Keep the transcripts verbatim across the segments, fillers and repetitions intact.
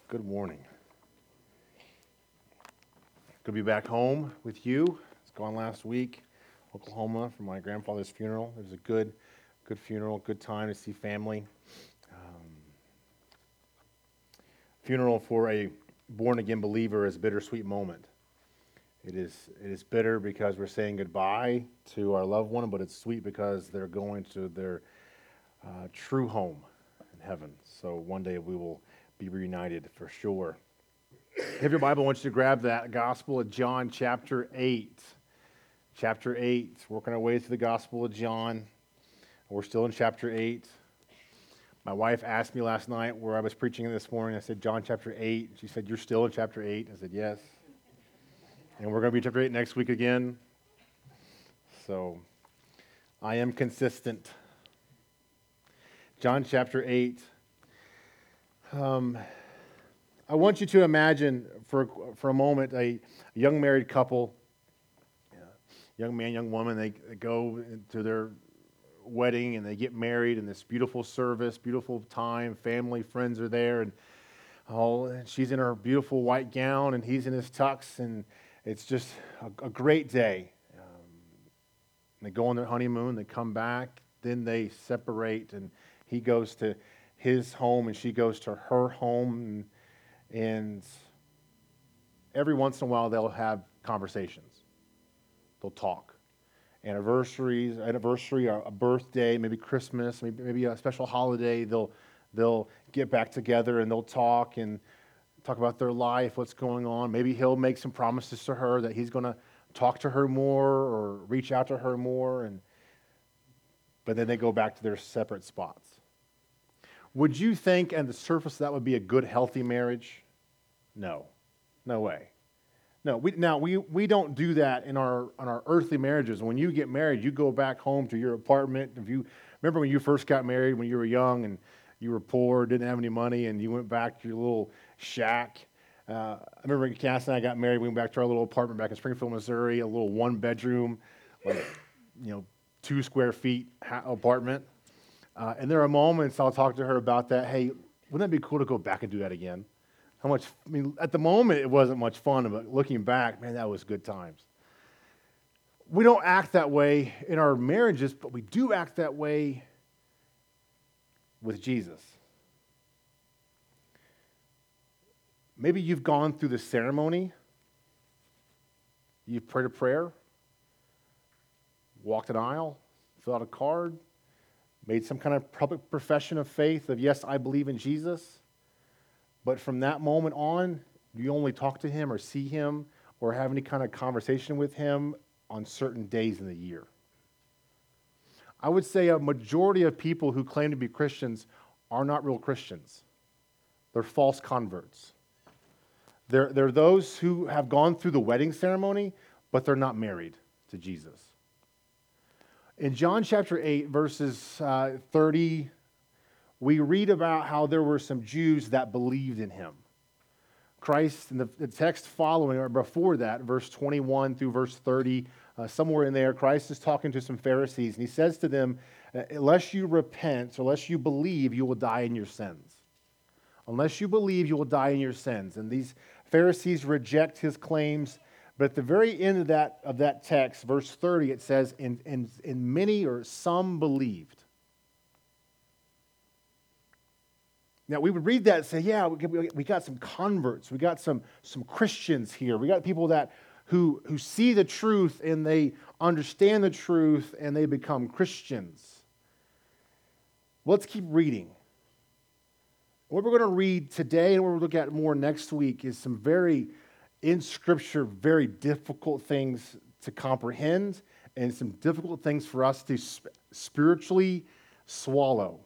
Good morning. Good to be back home with you. I was gone last week, Oklahoma, for my grandfather's funeral. It was a good, good funeral, good time to see family. Um, funeral for a born-again believer is a bittersweet moment. It is, it is bitter because we're saying goodbye to our loved one, but it's sweet because they're going to their uh, true home in heaven. So one day we will be reunited for sure. If you have your Bible, I want you to grab that Gospel of John, chapter eight. Chapter eight, working our way through the Gospel of John. We're still in chapter eight. My wife asked me last night where I was preaching this morning. I said, John chapter eight. She said, you're still in chapter eight? I said, yes. And we're going to be in chapter eight next week again. So, I am consistent. John chapter eight. Um... I want you to imagine for for a moment a young married couple, young man, young woman, they, they go to their wedding and they get married in this beautiful service, beautiful time, family, friends are there, and all, and she's in her beautiful white gown and he's in his tux, and it's just a, a great day. Um, they go on their honeymoon, they come back, then they separate, and he goes to his home and she goes to her home, and And every once in a while, they'll have conversations. They'll talk. Anniversaries, anniversary, or a birthday, maybe Christmas, maybe, maybe a special holiday. They'll they'll get back together and they'll talk and talk about their life, what's going on. Maybe he'll make some promises to her that he's going to talk to her more or reach out to her more. And but then they go back to their separate spots. Would you think on the surface that would be a good, healthy marriage? No. No way. No. We, now, we, we don't do that in our on our earthly marriages. When you get married, you go back home to your apartment. If you remember when you first got married, when you were young and you were poor, didn't have any money, and you went back to your little shack. Uh, I remember when Cass and I got married, we went back to our little apartment back in Springfield, Missouri, a little one-bedroom, like, you know, two square feet apartment. Uh, and there are moments I'll talk to her about that. Hey, wouldn't that be cool to go back and do that again? How much, I mean, at the moment it wasn't much fun, but looking back, man, that was good times. We don't act that way in our marriages, but we do act that way with Jesus. Maybe you've gone through the ceremony, you've prayed a prayer, walked an aisle, filled out a card, made some kind of public profession of faith of, yes, I believe in Jesus. But from that moment on, you only talk to him or see him or have any kind of conversation with him on certain days in the year. I would say a majority of people who claim to be Christians are not real Christians. They're false converts. They're, they're those who have gone through the wedding ceremony, but they're not married to Jesus. In John chapter eight, verses uh, thirty, we read about how there were some Jews that believed in him. Christ, in the, the text following, or before that, verse twenty-one through verse thirty, uh, somewhere in there, Christ is talking to some Pharisees, and he says to them, unless you repent, unless you believe, you will die in your sins. Unless you believe, you will die in your sins. And these Pharisees reject his claims. But at the very end of that of that text, verse thirty, it says, in, in, in many or some believed. Now, we would read that and say, yeah, we, we got some converts. We got some, some Christians here. We got people that who, who see the truth and they understand the truth and they become Christians. Let's keep reading. What we're going to read today and what we'll look at more next week is some very in Scripture, very difficult things to comprehend and some difficult things for us to sp- spiritually swallow.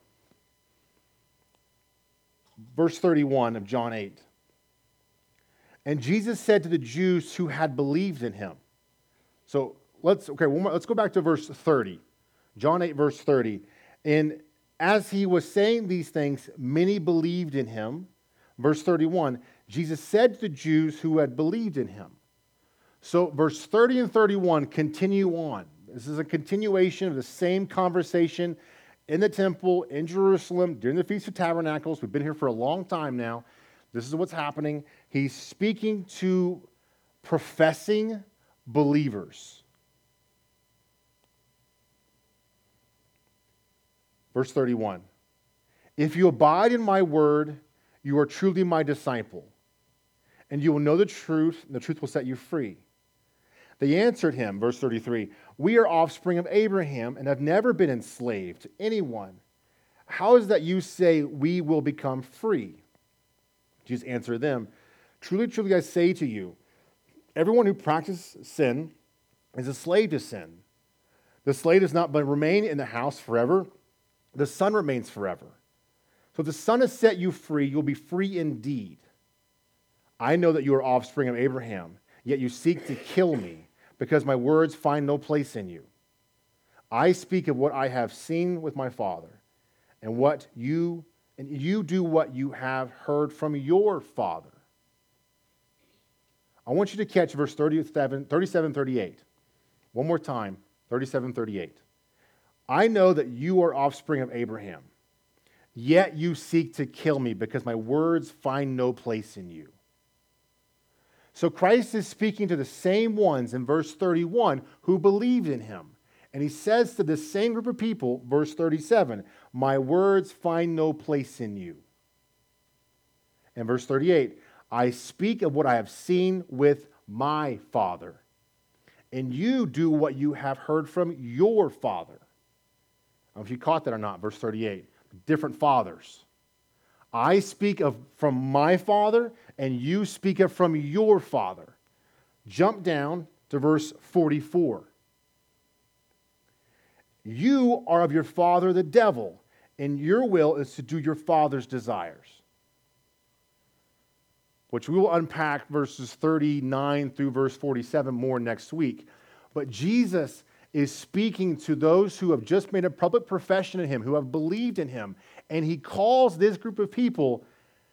Verse thirty-one of John eight. And Jesus said to the Jews who had believed in him. So let's, okay, one more, let's go back to verse thirty. John eight, verse thirty. And as he was saying these things, many believed in him. Verse thirty-one. Jesus said to the Jews who had believed in him. So verse thirty and thirty-one continue on. This is a continuation of the same conversation in the temple in Jerusalem during the Feast of Tabernacles. We've been here for a long time now. This is what's happening. He's speaking to professing believers. Verse thirty-one. If you abide in my word, you are truly my disciple, and you will know the truth, and the truth will set you free. They answered him, verse thirty-three, we are offspring of Abraham and have never been enslaved to anyone. How is that you say we will become free? Jesus answered them, truly, truly, I say to you, everyone who practices sin is a slave to sin. The slave does not but remain in the house forever. The Son remains forever. So if the Son has set you free, you'll be free indeed. I know that you are offspring of Abraham, yet you seek to kill me, because my words find no place in you. I speak of what I have seen with my Father, and what you and you do what you have heard from your father. I want you to catch verse thirty-seven, thirty-seven, thirty-eight. One more time, thirty-seven, thirty-eight. I know that you are offspring of Abraham, yet you seek to kill me because my words find no place in you. So Christ is speaking to the same ones in verse thirty-one who believed in him. And he says to the same group of people, verse thirty-seven, my words find no place in you. And verse thirty-eight, I speak of what I have seen with my Father, and you do what you have heard from your father. I don't know if you caught that or not, verse thirty-eight. Different fathers. I speak of from my father, and you speak of from your father. Jump down to verse forty-four. You are of your father the devil, and your will is to do your father's desires. Which we will unpack verses thirty-nine through verse forty-seven more next week. But Jesus is speaking to those who have just made a public profession in him, who have believed in him, and he calls this group of people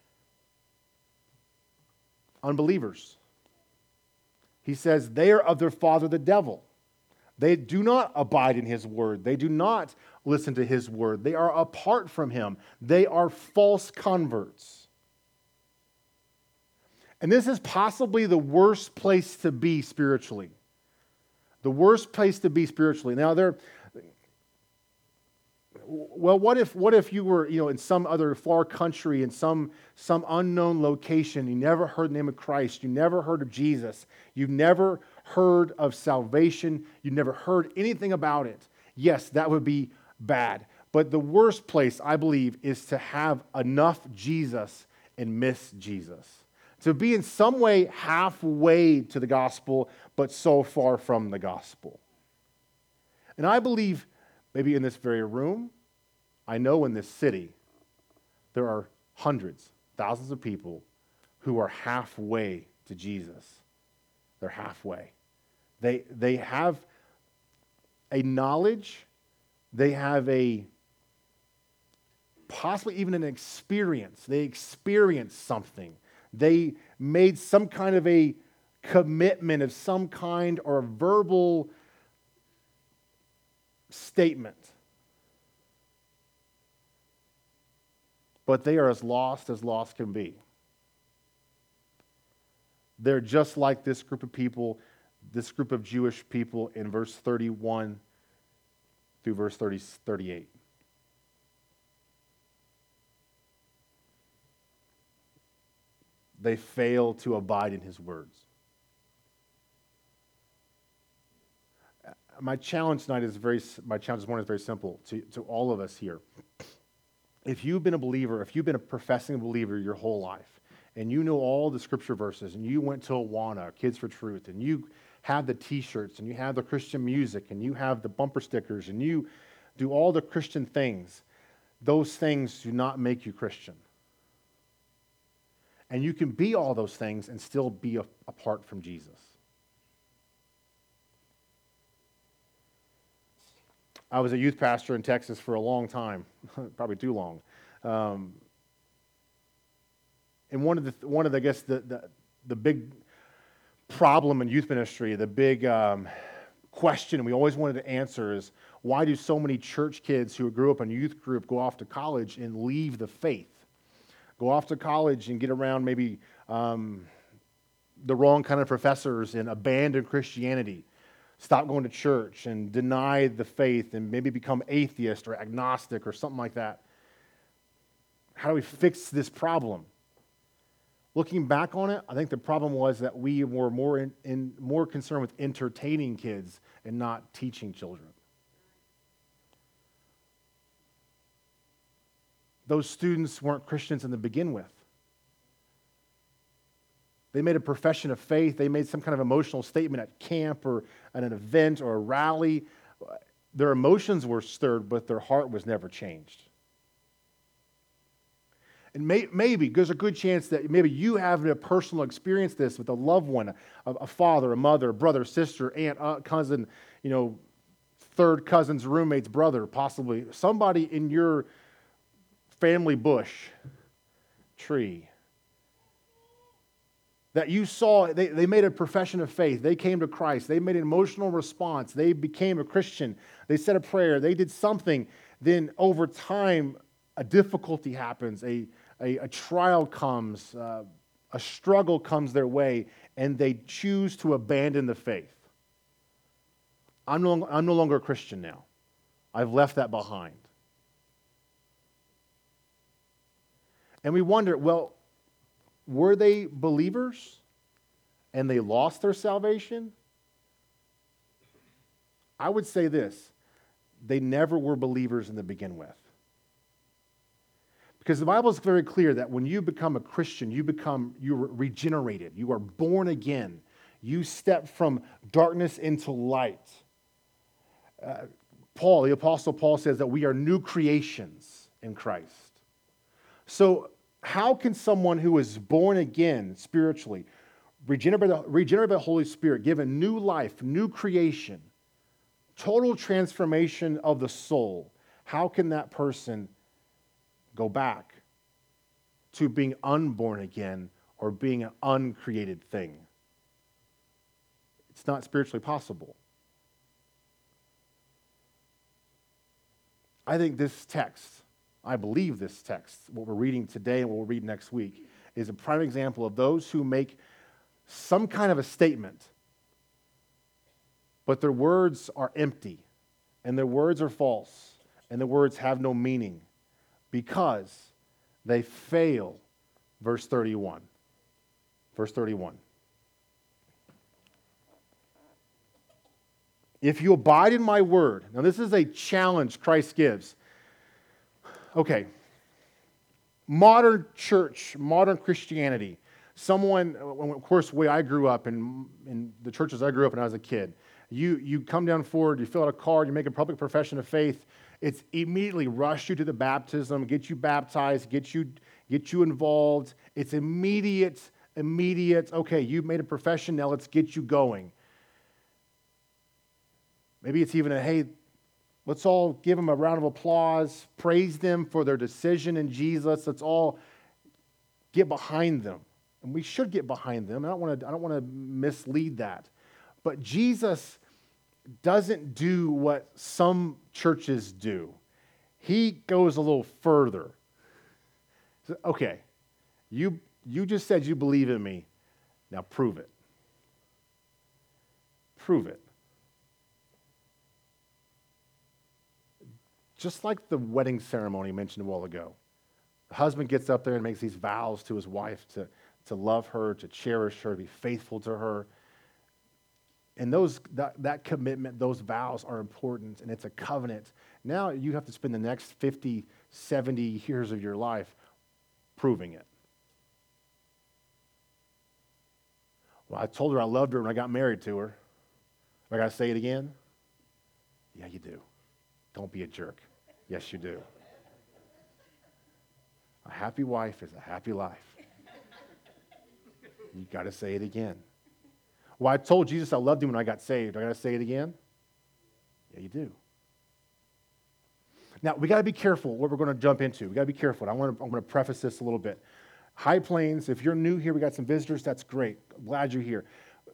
unbelievers. He says they are of their father the devil. They do not abide in his word. They do not listen to his word. They are apart from him. They are false converts. And this is possibly the worst place to be spiritually. The worst place to be spiritually. Now, there. Well, what if what if you were, you know, in some other far country, in some some unknown location, you never heard the name of Christ, you never heard of Jesus, you've never heard of salvation, you never heard anything about it. Yes, that would be bad. But the worst place, I believe, is to have enough Jesus and miss Jesus. To be in some way halfway to the gospel, but so far from the gospel. And I believe maybe in this very room, I know in this city, there are hundreds, thousands of people who are halfway to Jesus. They're halfway. They, they have a knowledge, they have a possibly even an experience. They experienced something. They made some kind of a commitment of some kind or a verbal statement. But they are as lost as lost can be. They're just like this group of people, this group of Jewish people in verse thirty-one through verse thirty, thirty-eight. They fail to abide in his words. My challenge tonight is very, my challenge this morning is very simple to, to all of us here. If you've been a believer, if you've been a professing believer your whole life, and you know all the scripture verses, and you went to Awana, Kids for Truth, and you have the t-shirts, and you have the Christian music, and you have the bumper stickers, and you do all the Christian things, those things do not make you Christian. And you can be all those things and still be a, apart from Jesus. I was a youth pastor in Texas for a long time, probably too long. Um, and one of the, one of the, I guess, the, the, the big problem in youth ministry, the big um, question we always wanted to answer is, why do so many church kids who grew up in a youth group go off to college and leave the faith? Go off to college and get around maybe um, the wrong kind of professors and abandon Christianity. Stop going to church and deny the faith and maybe become atheist or agnostic or something like that. How do we fix this problem? Looking back on it, I think the problem was that we were more in, in more concerned with entertaining kids and not teaching children. Those students weren't Christians in the begin with. They made a profession of faith. They made some kind of emotional statement at camp or at an event or a rally. Their emotions were stirred, but their heart was never changed. And may, maybe, there's a good chance that maybe you have a personal experience this with a loved one, a, a father, a mother, a brother, sister, aunt, uh, cousin, you know, third cousin's roommate's brother, possibly somebody in your family bush, tree, that you saw, they, they made a profession of faith. They came to Christ. They made an emotional response. They became a Christian. They said a prayer. They did something. Then over time, a difficulty happens. A, a, a trial comes. Uh, a struggle comes their way, and they choose to abandon the faith. I'm no, I'm no longer a Christian now. I've left that behind. And we wonder, well, were they believers and they lost their salvation? I would say this: they never were believers in the begin with. Because the Bible is very clear that when you become a Christian, you become, you're regenerated. You are born again. You step from darkness into light. Uh, Paul, the Apostle Paul says that we are new creations in Christ. So how can someone who is born again spiritually, regenerated by the, regenerated by the Holy Spirit, given new life, new creation, total transformation of the soul, how can that person go back to being unborn again or being an uncreated thing? It's not spiritually possible. I think this text, I believe this text, what we're reading today and what we'll read next week, is a prime example of those who make some kind of a statement, but their words are empty, and their words are false, and their words have no meaning, because they fail. Verse thirty-one. Verse thirty-one. If you abide in my word. Now this is a challenge Christ gives. Okay. Modern church, modern Christianity. Someone, of course, the way I grew up, in, in the churches I grew up in when I was a kid, you, you come down forward, you fill out a card, you make a public profession of faith, it's immediately rush you to the baptism, get you baptized, get you, get you involved. It's immediate, immediate, okay, you've made a profession, now let's get you going. Maybe it's even a, hey, let's all give them a round of applause, praise them for their decision in Jesus. Let's all get behind them. And we should get behind them. I don't want to, I don't want to mislead that. But Jesus doesn't do what some churches do. He goes a little further. So, okay, you, you just said you believe in me. Now prove it. Prove it. Just like the wedding ceremony mentioned a while ago. The husband gets up there and makes these vows to his wife to, to love her, to cherish her, to be faithful to her. And those that, that commitment, those vows are important, and it's a covenant. Now you have to spend the next fifty, seventy years of your life proving it. Well, I told her I loved her when I got married to her. I got to say it again? Yeah, you do. Don't be a jerk. Yes, you do. A happy wife is a happy life. You got to say it again. Well, I told Jesus I loved him when I got saved. I got to say it again? Yeah, you do. Now, we got to be careful what we're going to jump into. We got to be careful. I want to, I'm going to preface this a little bit. High Plains, if you're new here, we got some visitors, that's great. I'm glad you're here.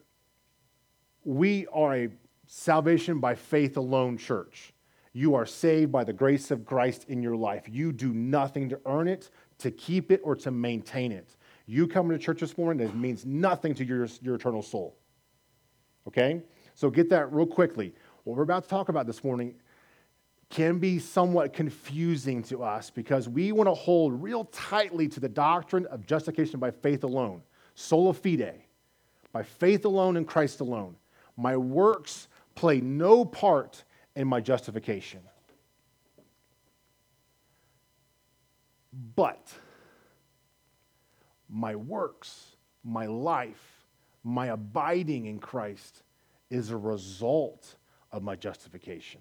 We are a salvation by faith alone church. You are saved by the grace of Christ in your life. You do nothing to earn it, to keep it or to maintain it. You coming to church this morning, that means nothing to your, your eternal soul. Okay? So get that real quickly. What we're about to talk about this morning can be somewhat confusing to us because we want to hold real tightly to the doctrine of justification by faith alone, sola fide, by faith alone in Christ alone. My works play no part in my justification. But my works, my life, my abiding in Christ is a result of my justification.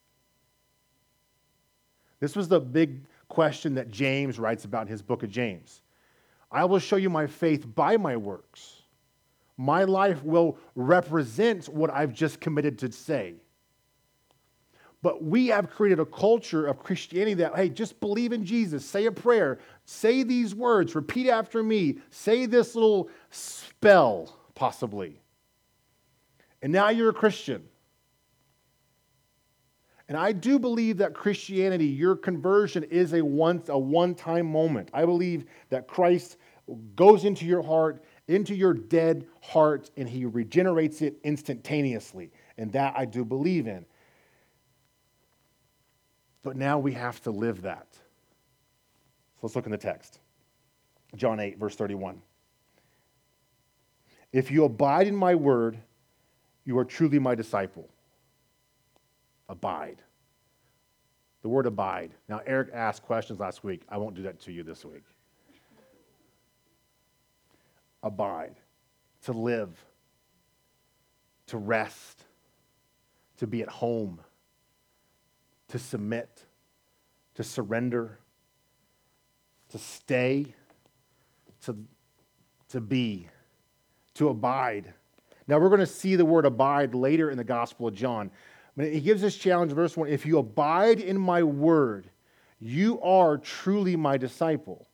This was the big question that James writes about in his book of James. I will show you my faith by my works. My life will represent what I've just committed to say. But we have created a culture of Christianity that, hey, just believe in Jesus, say a prayer, say these words, repeat after me, say this little spell, possibly. And now you're a Christian. And I do believe that Christianity, your conversion is a one, a one-time moment. I believe that Christ goes into your heart, into your dead heart, and he regenerates it instantaneously. And that I do believe in. But now we have to live that. So let's look in the text. John eight, verse thirty-one. If you abide in my word, you are truly my disciple. Abide. The word abide. Now, Eric asked questions last week. I won't do that to you this week. Abide. To live. To rest. To be at home. To submit. To surrender. To stay. To, to be. To abide. Now, we're going to see the word abide later in the Gospel of John. But he gives this challenge, verse one, if you abide in my word, you are truly my disciple.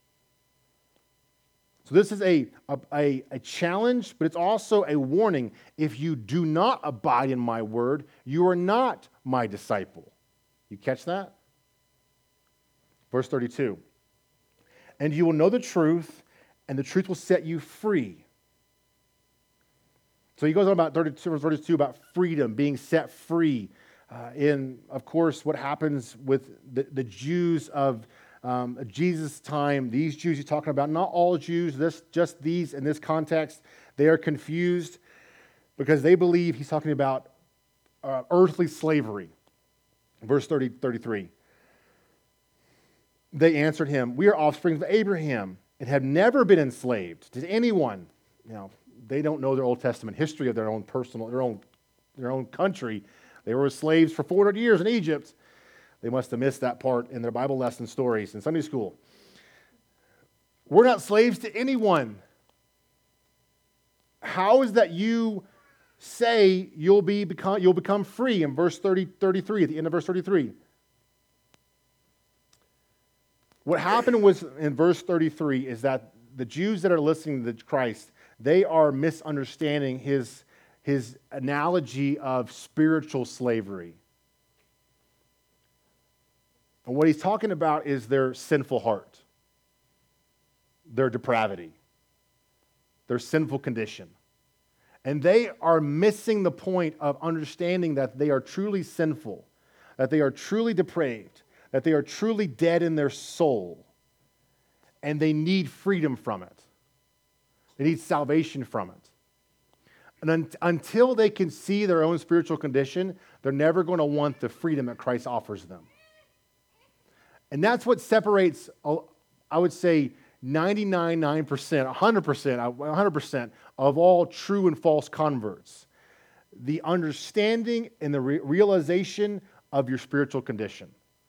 So this is a, a, a challenge, but it's also a warning. If you do not abide in my word, you are not my disciple. You catch that? Verse thirty-two. And you will know the truth, and the truth will set you free. So he goes on about thirty-two, thirty-two about freedom, being set free. Uh, in, of course, what happens with the, the Jews of um, Jesus' time, these Jews he's talking about, not all Jews, this, just these in this context, they are confused because they believe he's talking about uh, earthly slavery. Verse thirty, thirty-three. They answered him, we are offspring of Abraham and have never been enslaved to anyone. You know, they don't know their Old Testament history of their own personal, their own, their own country. They were slaves for four hundred years in Egypt. They must have missed that part in their Bible lesson stories in Sunday school. We're not slaves to anyone. How is that you say you'll be become you'll become free in verse thirty, thirty-three, at the end of verse thirty-three? What happened was in verse thirty-three is that the Jews that are listening to Christ, they are misunderstanding his, his analogy of spiritual slavery. And what he's talking about is their sinful heart, their depravity, their sinful condition. And they are missing the point of understanding that they are truly sinful, that they are truly depraved, that they are truly dead in their soul, and they need freedom from it. They need salvation from it. And un- until they can see their own spiritual condition, they're never going to want the freedom that Christ offers them. And that's what separates, I would say, ninety-nine point nine percent, one hundred percent, one hundred percent of all true and false converts. The understanding and the re- realization of your spiritual condition.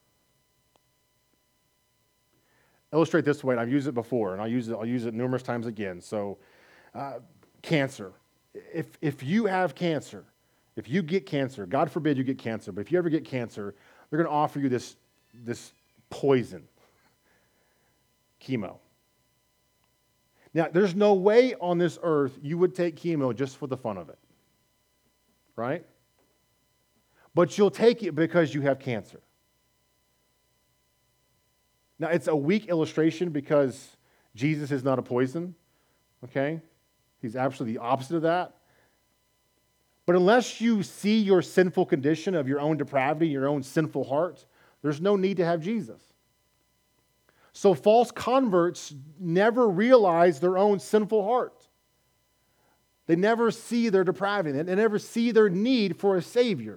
Illustrate this way, and I've used it before, and I'll use it, I'll use it numerous times again. So, uh, cancer. If, if you have cancer, if you get cancer, God forbid you get cancer, but if you ever get cancer, they're going to offer you this, this poison, chemo. Now, there's no way on this earth you would take chemo just for the fun of it, right? But you'll take it because you have cancer. Now, it's a weak illustration because Jesus is not a poison, okay? He's absolutely the opposite of that. But unless you see your sinful condition of your own depravity, your own sinful heart, there's no need to have Jesus. So false converts never realize their own sinful heart. They never see their depravity. They never see their need for a Savior.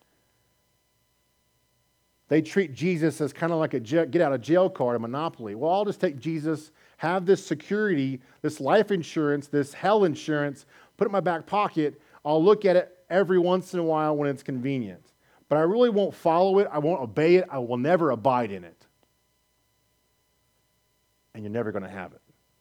They treat Jesus as kind of like a get-out-of-jail card, a monopoly. Well, I'll just take Jesus, have this security, this life insurance, this hell insurance, put it in my back pocket. I'll look at it every once in a while when it's convenient. But I really won't follow it. I won't obey it. I will never abide in it. And you're never going to have it.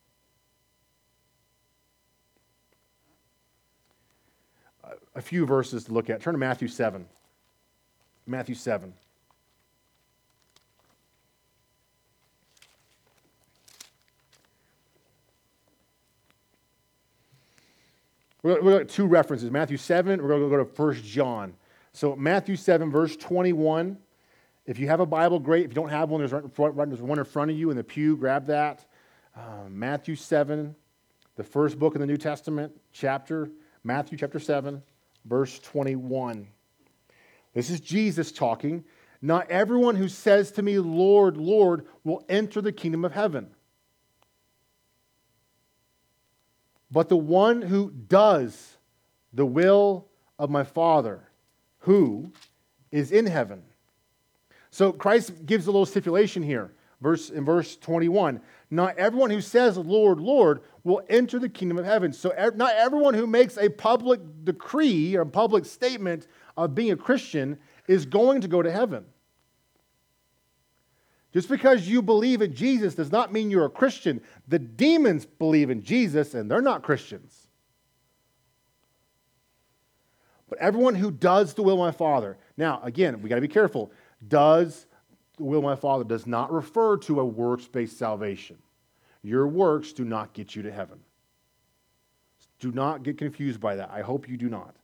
A few verses to look at. Turn to Matthew seven. Matthew seven. We're going to look at two references. Matthew seven, we're going to go to First John. So Matthew seven, verse twenty-one. If you have a Bible, great. If you don't have one, there's, right in front, there's one in front of you in the pew. Grab that. Uh, Matthew seven, the first book in the New Testament, chapter, Matthew chapter seven, verse twenty-one. This is Jesus talking. Not everyone who says to me, Lord, Lord, will enter the kingdom of heaven, but the one who does the will of my Father, who is in heaven. So Christ gives a little stipulation here, verse in verse twenty-one. Not everyone who says, Lord, Lord, will enter the kingdom of heaven. So not everyone who makes a public decree or a public statement of being a Christian is going to go to heaven. Just because you believe in Jesus does not mean you're a Christian. The demons believe in Jesus, and they're not Christians. But everyone who does the will of my Father. Now, again, we got to be careful. Does the will of my Father does not refer to a works-based salvation. Your works do not get you to heaven. Do not get confused by that. I hope you do not.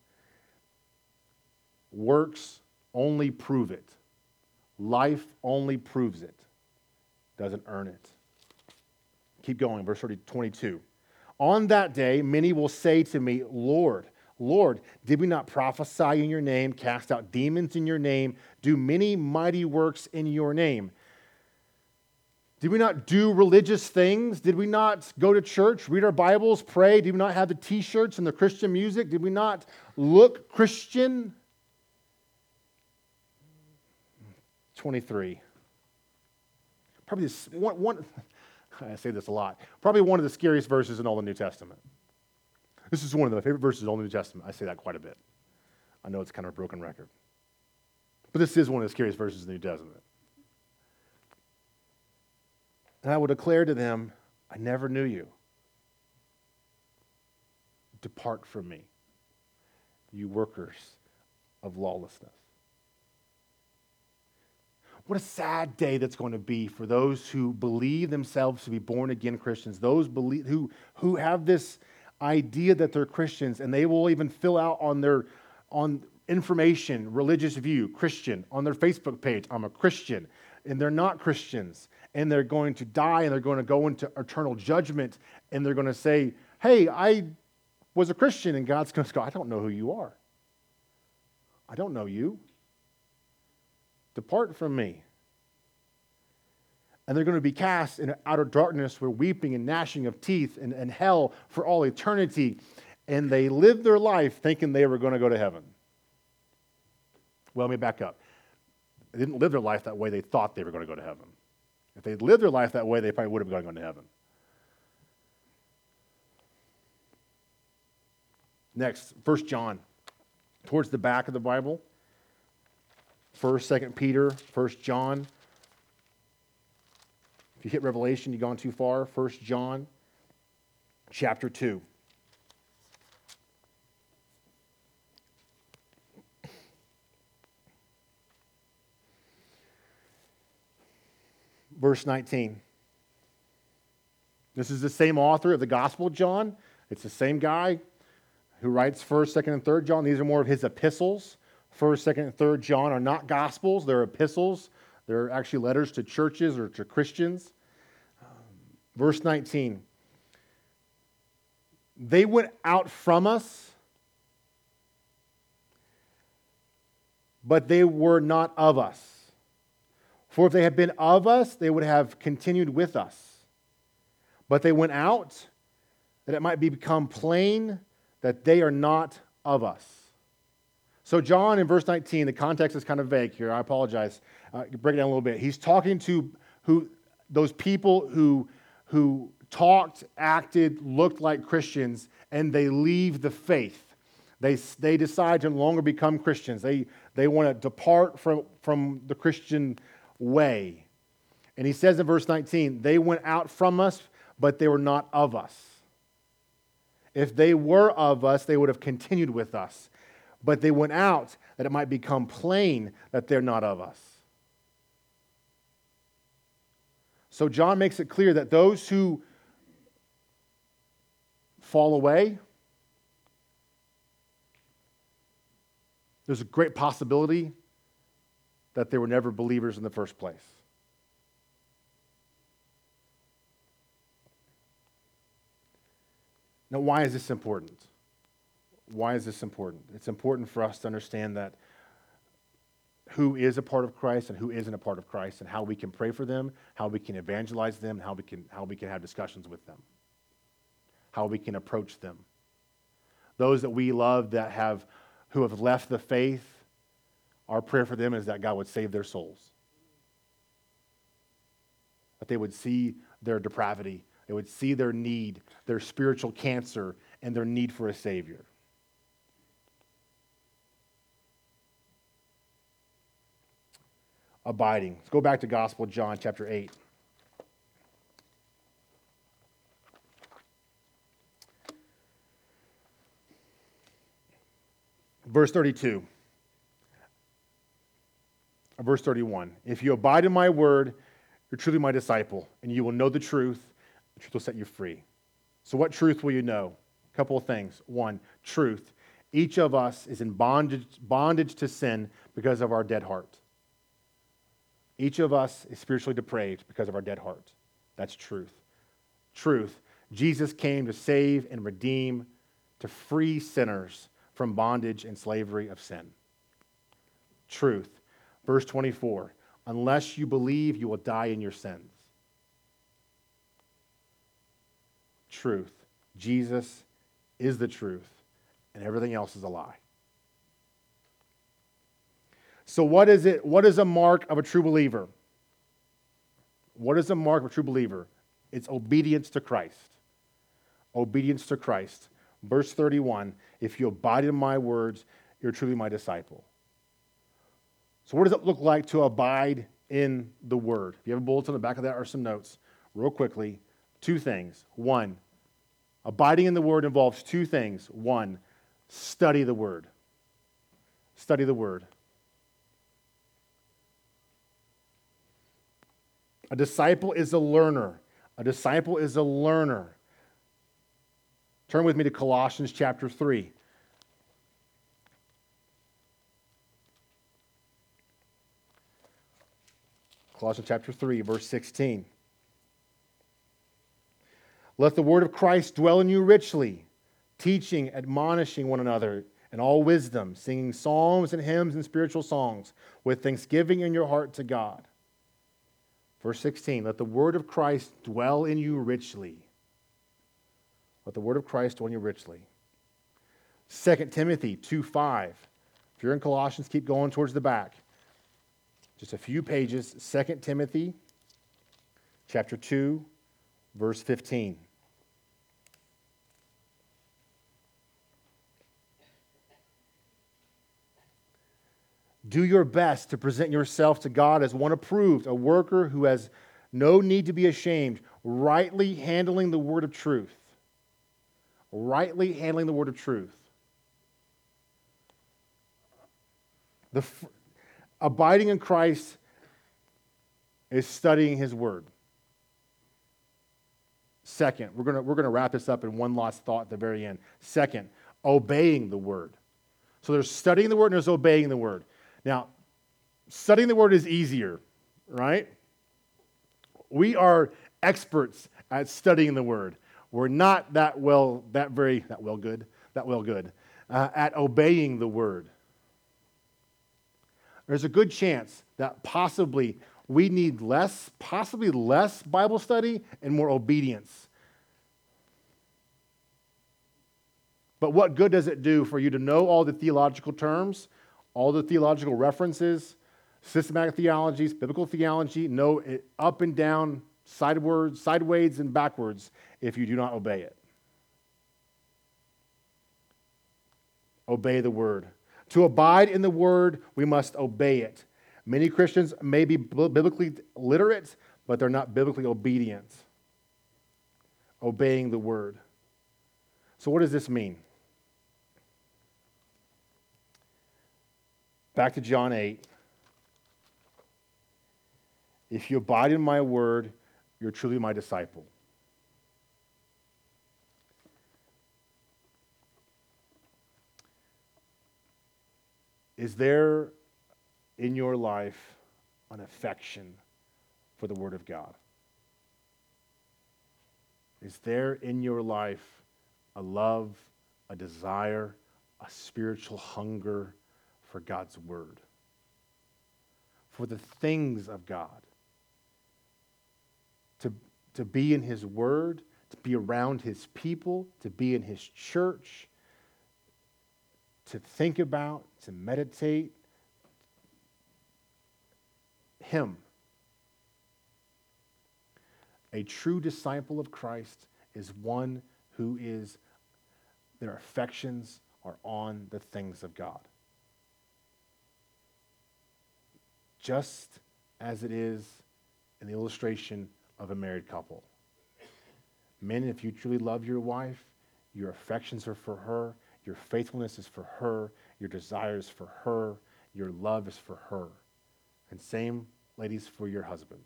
Works only prove it. Life only proves it. Doesn't earn it. Keep going, verse twenty-two. On that day, many will say to me, Lord, Lord, did we not prophesy in your name, cast out demons in your name, do many mighty works in your name? Did we not do religious things? Did we not go to church, read our Bibles, pray? Did we not have the t-shirts and the Christian music? Did we not look Christian? twenty-three. Probably this, one, one, I say this a lot, probably one of the scariest verses in all the New Testament. This is one of my favorite verses in all the New Testament. I say that quite a bit. I know it's kind of a broken record. But this is one of the scariest verses in the New Testament. And I will declare to them, I never knew you. Depart from me, you workers of lawlessness. What a sad day that's going to be for those who believe themselves to be born-again Christians, those believe, who, who have this idea that they're Christians, and they will even fill out on their on information, religious view, Christian, on their Facebook page, I'm a Christian, and they're not Christians, and they're going to die, and they're going to go into eternal judgment, and they're going to say, hey, I was a Christian, and God's going to go, I don't know who you are. I don't know you. Depart from me. And they're going to be cast in outer darkness where weeping and gnashing of teeth and, and hell for all eternity. And they lived their life thinking they were going to go to heaven. Well, let me back up. They didn't live their life that way. They thought they were going to go to heaven. If they'd lived their life that way, they probably would have gone to heaven. Next, First John. Towards the back of the Bible. First, Second Peter, First John. If you hit Revelation, you've gone too far. First John, chapter two. Verse nineteen. This is the same author of the Gospel of John. It's the same guy who writes First, Second, and Third John. These are more of his epistles. First, Second, and Third John are not Gospels. They're epistles. They're actually letters to churches or to Christians. Um, verse nineteen. They went out from us, but they were not of us. For if they had been of us, they would have continued with us. But they went out, that it might be become plain that they are not of us. So John, in verse nineteen, the context is kind of vague here. I apologize. Uh, break it down a little bit. He's talking to who those people who, who talked, acted, looked like Christians, and they leave the faith. They, they decide to no longer become Christians. They, they want to depart from, from the Christian way. And he says in verse nineteen, they went out from us, but they were not of us. If they were of us, they would have continued with us. But they went out that it might become plain that they're not of us. So John makes it clear that those who fall away, there's a great possibility that they were never believers in the first place. Now, why is this important? Why is this important? It's important for us to understand that who is a part of Christ and who isn't a part of Christ, and how we can pray for them, how we can evangelize them, and how we can, how we can have discussions with them, how we can approach them. Those that we love that have, who have left the faith, our prayer for them is that God would save their souls. That they would see their depravity, they would see their need, their spiritual cancer, and their need for a Savior. Abiding. Let's go back to Gospel of John, chapter eight. Verse thirty-two. Verse thirty-one. If you abide in my word, you're truly my disciple, and you will know the truth. The truth will set you free. So what truth will you know? A couple of things. One, truth. Each of us is in bondage, bondage to sin because of our dead heart. Each of us is spiritually depraved because of our dead heart. That's truth. Truth. Jesus came to save and redeem, to free sinners from bondage and slavery of sin. Truth. Verse twenty-four. Unless you believe, you will die in your sins. Truth. Jesus is the truth, and everything else is a lie. So what is it? What is a mark of a true believer? What is a mark of a true believer? It's obedience to Christ. Obedience to Christ. Verse thirty-one, if you abide in my words, you're truly my disciple. So what does it look like to abide in the word? If you have a bulletin on the back of that or some notes, real quickly, two things. One, abiding in the word involves two things. One, study the word. Study the word. A disciple is a learner. A disciple is a learner. Turn with me to Colossians chapter three. Colossians chapter three, verse sixteen. Let the word of Christ dwell in you richly, teaching, admonishing one another in all wisdom, singing psalms and hymns and spiritual songs with thanksgiving in your heart to God. Verse sixteen, let the word of Christ dwell in you richly. Let the word of Christ dwell in you richly. Second Timothy two five. If you're in Colossians, keep going towards the back. Just a few pages. Second Timothy chapter two, verse fifteen. Do your best to present yourself to God as one approved, a worker who has no need to be ashamed, rightly handling the word of truth. Rightly handling the word of truth. The f- abiding in Christ is studying his word. Second, we're going we're going to wrap this up in one last thought at the very end. Second, obeying the word. So there's studying the word and there's obeying the word. Now, studying the word is easier. right? We are experts at studying the Word. We're not that well, that very, that well good, that well good, uh, at obeying the Word. There's a good chance that possibly we need less, possibly less Bible study and more obedience. But what good does it do for you to know all the theological terms, all the theological references, systematic theologies, biblical theology, know it up and down, sidewards, sideways and backwards if you do not obey it? Obey the Word. To abide in the Word, we must obey it. Many Christians may be biblically literate, but they're not biblically obedient. Obeying the Word. So what does this mean? Back to John eight. If you abide in my word, you're truly my disciple. Is there in your life an affection for the Word of God? Is there in your life a love, a desire, a spiritual hunger for God's Word? For the things of God? To, to be in His Word, to be around His people, to be in His church, to think about, to meditate Him. A true disciple of Christ is one who is, their affections are on the things of God. Just as it is in the illustration of a married couple. Men, if you truly love your wife, your affections are for her, your faithfulness is for her, your desires for her, your love is for her. And same, ladies, for your husband.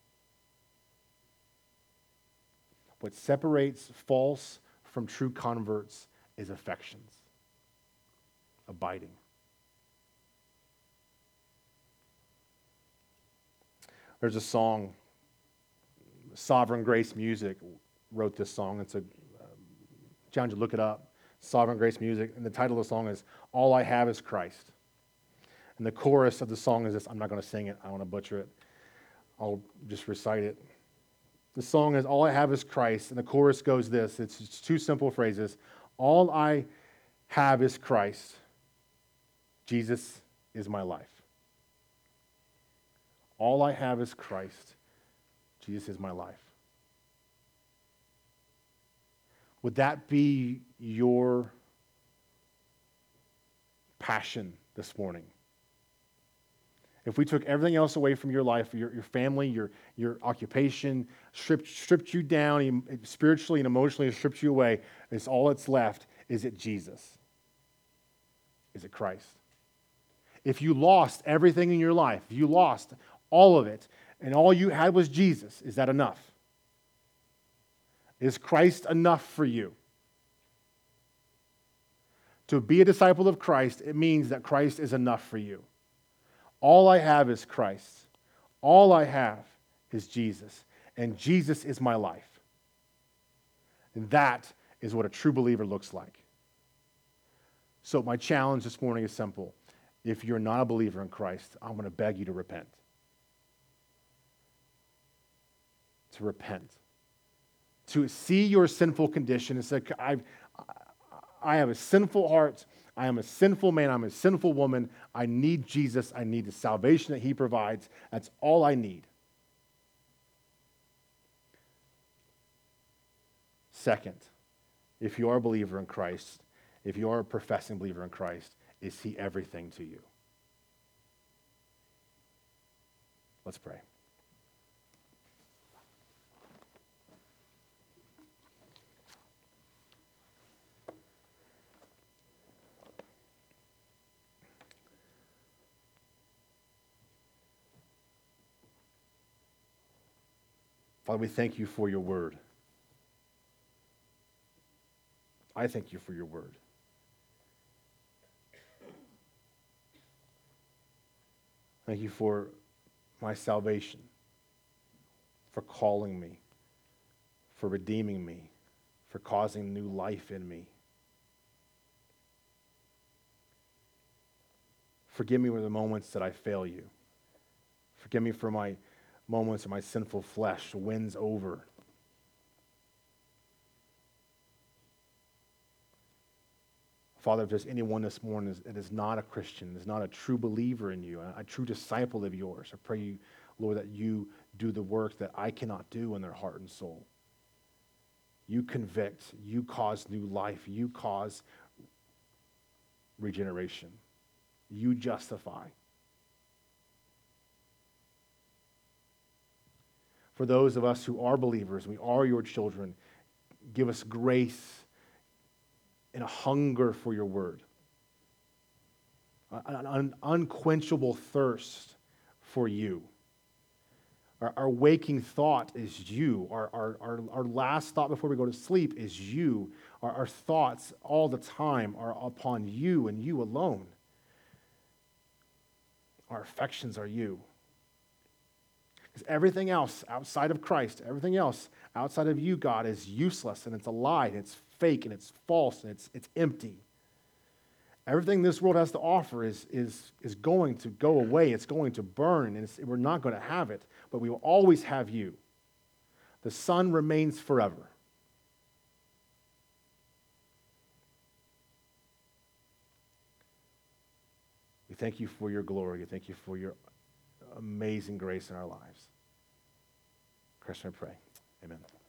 What separates false from true converts is affections, abiding. There's a song, Sovereign Grace Music wrote this song. It's a um, challenge to look it up. Sovereign Grace Music, and the title of the song is All I Have Is Christ. And the chorus of the song is this. I'm not going to sing it. I want to butcher it. I'll just recite it. The song is All I Have Is Christ, and the chorus goes this. It's just two simple phrases. All I have is Christ. Jesus is my life. All I have is Christ. Jesus is my life. Would that be your passion this morning? If we took everything else away from your life, your, your family, your, your occupation, stripped, stripped you down spiritually and emotionally, stripped you away, it's all that's left. Is it Jesus? Is it Christ? If you lost everything in your life, if you lost all of it, and all you had was Jesus, is that enough? Is Christ enough for you? To be a disciple of Christ, it means that Christ is enough for you. All I have is Christ. All I have is Jesus. And Jesus is my life. And that is what a true believer looks like. So my challenge this morning is simple. If you're not a believer in Christ, I'm going to beg you to repent. To repent. To see your sinful condition and say, I've, I have a sinful heart. I am a sinful man. I'm a sinful woman. I need Jesus. I need the salvation that He provides. That's all I need. Second, if you are a believer in Christ, if you are a professing believer in Christ, is He everything to you? Let's pray. Father, we thank you for your word. I thank you for your word. Thank you for my salvation, for calling me, for redeeming me, for causing new life in me. Forgive me for the moments that I fail you. Forgive me for my moments where my sinful flesh wins over. Father, if there's anyone this morning that is not a Christian, is not a true believer in you, a, a true disciple of yours, I pray you, Lord, that you do the work that I cannot do in their heart and soul. You convict, you cause new life, you cause regeneration, you justify. For those of us who are believers, we are your children, give us grace and a hunger for your word, an, an unquenchable thirst for you. Our, our waking thought is you. Our, our, our, our last thought before we go to sleep is you. Our, our thoughts all the time are upon you and you alone. Our affections are you. Because everything else outside of Christ, everything else outside of you, God, is useless, and it's a lie, and it's fake, and it's false, and it's, it's empty. Everything this world has to offer is, is, is going to go away. It's going to burn, and it's, we're not going to have it, but we will always have you. The Son remains forever. We thank you for your glory. We thank you for your amazing grace in our lives. Christ, I pray. Amen.